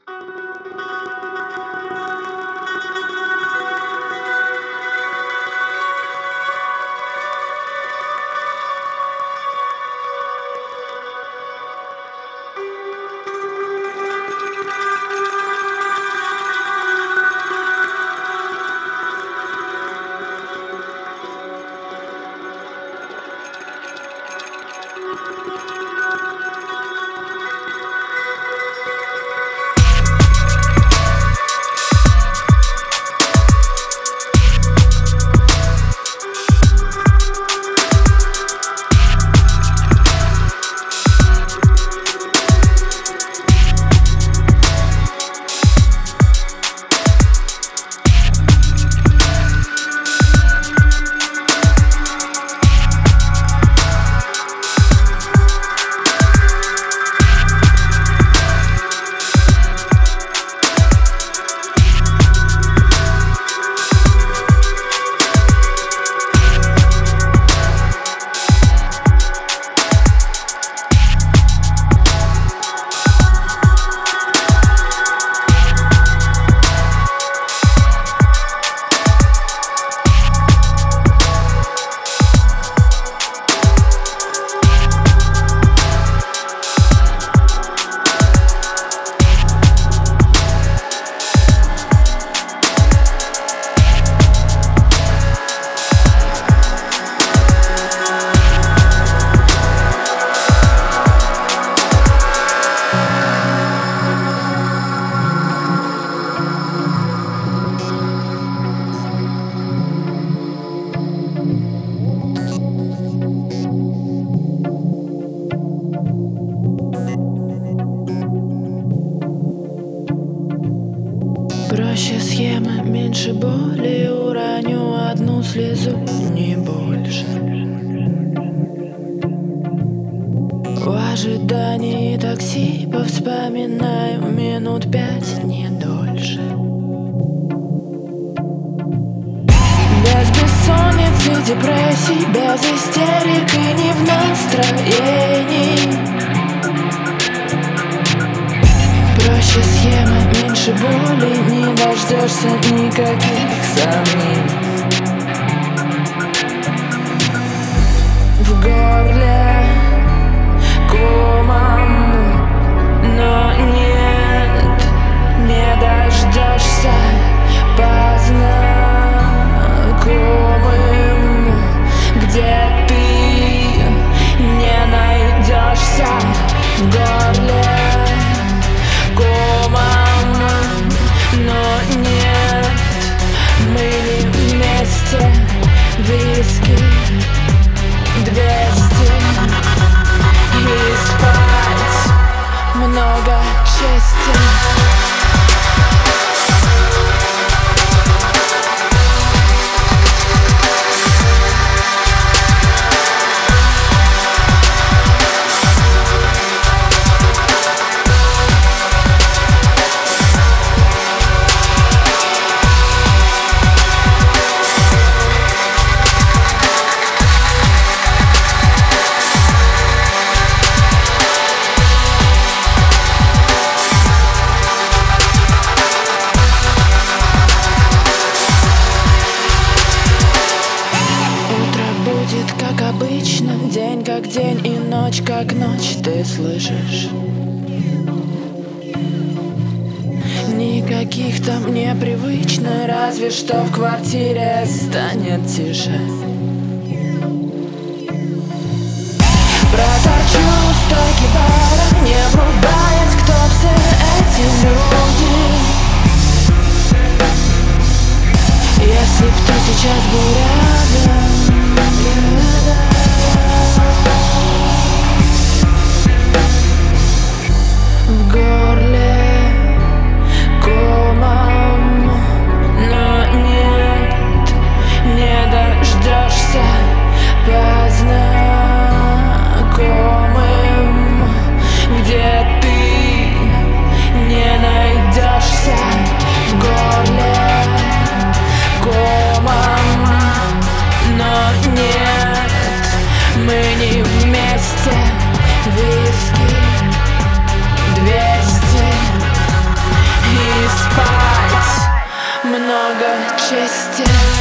Проще схема, меньше боли, уроню одну слезу, не больше. В ожидании такси повспоминаю минут 5, не дольше. Без бессонницы, депрессий, без истерик и не в настроении. Проще схема, меньше боли, не дождешься никаких сомнений. В горле комом, но нет, не дождешься по знакомым, где ты не найдешься. В горле комом, но нет, мы не вместе. Виски 200 и спать много чести. Как обычно, день как день и ночь как ночь, ты слышишь? Никаких там непривычно, разве что в квартире станет тише. Проторчу у стойки бара, не врубаясь, кто все эти люди. Если б ты сейчас был рядом, в горле комом, но нет, не дождешься. много чести.